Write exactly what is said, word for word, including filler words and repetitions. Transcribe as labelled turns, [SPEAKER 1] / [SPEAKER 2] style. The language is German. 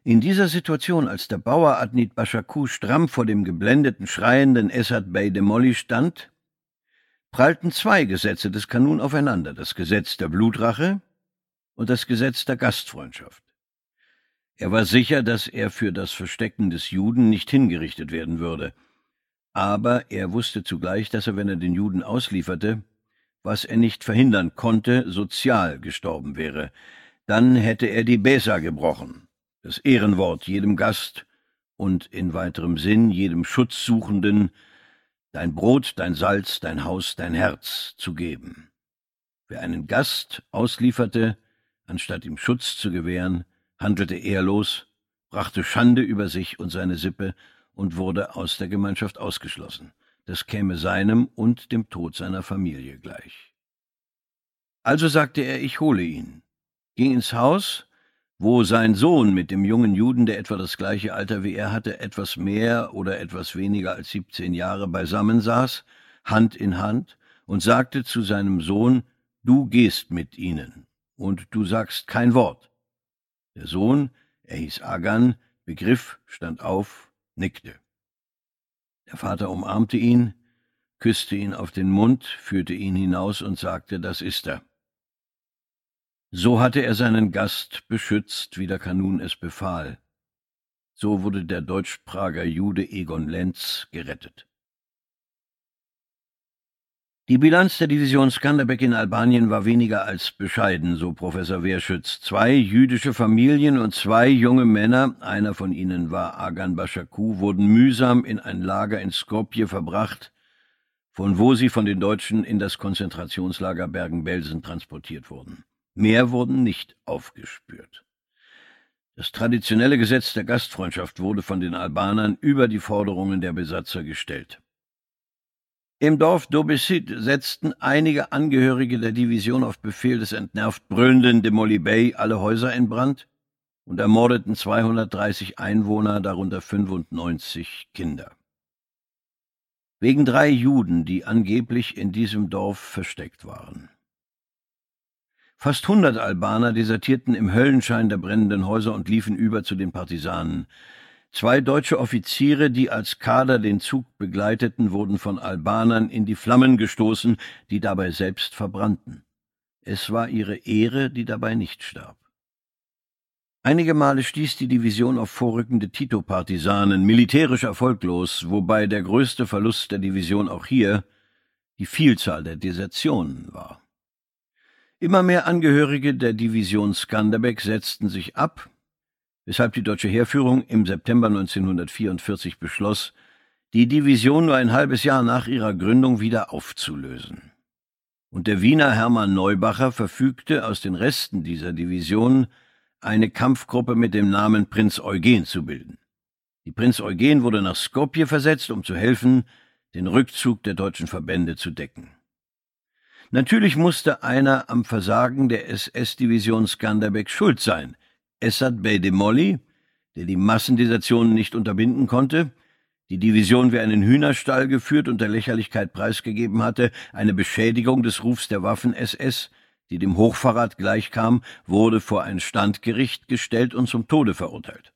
[SPEAKER 1] In dieser Situation, als der Bauer Adnit Başakû stramm vor dem geblendeten, schreienden Esad Bey Demolli stand, prallten zwei Gesetze des Kanun aufeinander, das Gesetz der Blutrache und das Gesetz der Gastfreundschaft. Er war sicher, dass er für das Verstecken des Juden nicht hingerichtet werden würde, aber er wusste zugleich, dass er, wenn er den Juden auslieferte, was er nicht verhindern konnte, sozial gestorben wäre. Dann hätte er die Besa gebrochen, das Ehrenwort jedem Gast und in weiterem Sinn jedem Schutzsuchenden, dein Brot, dein Salz, dein Haus, dein Herz zu geben. Wer einen Gast auslieferte, anstatt ihm Schutz zu gewähren, handelte ehrlos, brachte Schande über sich und seine Sippe und wurde aus der Gemeinschaft ausgeschlossen. Das käme seinem und dem Tod seiner Familie gleich. Also sagte er, ich hole ihn, ging ins Haus, wo sein Sohn mit dem jungen Juden, der etwa das gleiche Alter wie er hatte, etwas mehr oder etwas weniger als siebzehn Jahre beisammen saß, Hand in Hand, und sagte zu seinem Sohn, du gehst mit ihnen, und du sagst kein Wort. Der Sohn, er hieß Agan, begriff, stand auf, nickte. Der Vater umarmte ihn, küsste ihn auf den Mund, führte ihn hinaus und sagte, das ist er. So hatte er seinen Gast beschützt, wie der Kanun es befahl. So wurde der Deutsch-Prager Jude Egon Lenz gerettet. Die Bilanz der Division Skanderbeg in Albanien war weniger als bescheiden, so Professor Wehrschütz. Zwei jüdische Familien und zwei junge Männer, einer von ihnen war Agan Başakû, wurden mühsam in ein Lager in Skopje verbracht, von wo sie von den Deutschen in das Konzentrationslager Bergen-Belsen transportiert wurden. Mehr wurden nicht aufgespürt. Das traditionelle Gesetz der Gastfreundschaft wurde von den Albanern über die Forderungen der Besatzer gestellt. Im Dorf Dobesit setzten einige Angehörige der Division auf Befehl des entnervt brüllenden Demolli Bey alle Häuser in Brand und ermordeten zweihundertdreißig Einwohner, darunter fünfundneunzig Kinder. Wegen drei Juden, die angeblich in diesem Dorf versteckt waren. Fast hundert Albaner desertierten im Höllenschein der brennenden Häuser und liefen über zu den Partisanen. Zwei deutsche Offiziere, die als Kader den Zug begleiteten, wurden von Albanern in die Flammen gestoßen, die dabei selbst verbrannten. Es war ihre Ehre, die dabei nicht starb. Einige Male stieß die Division auf vorrückende Tito-Partisanen, militärisch erfolglos, wobei der größte Verlust der Division auch hier die Vielzahl der Desertionen war. Immer mehr Angehörige der Division Skanderbeg setzten sich ab, weshalb die deutsche Heerführung im September neunzehnhundertvierundvierzig beschloss, die Division nur ein halbes Jahr nach ihrer Gründung wieder aufzulösen. Und der Wiener Hermann Neubacher verfügte, aus den Resten dieser Division eine Kampfgruppe mit dem Namen Prinz Eugen zu bilden. Die Prinz Eugen wurde nach Skopje versetzt, um zu helfen, den Rückzug der deutschen Verbände zu decken. Natürlich musste einer am Versagen der S S-Division Skanderbeg schuld sein. Esad Bey Demolli, der die Massendesertionen nicht unterbinden konnte, die Division wie einen Hühnerstall geführt und der Lächerlichkeit preisgegeben hatte, eine Beschädigung des Rufs der Waffen-S S, die dem Hochverrat gleichkam, wurde vor ein Standgericht gestellt und zum Tode verurteilt.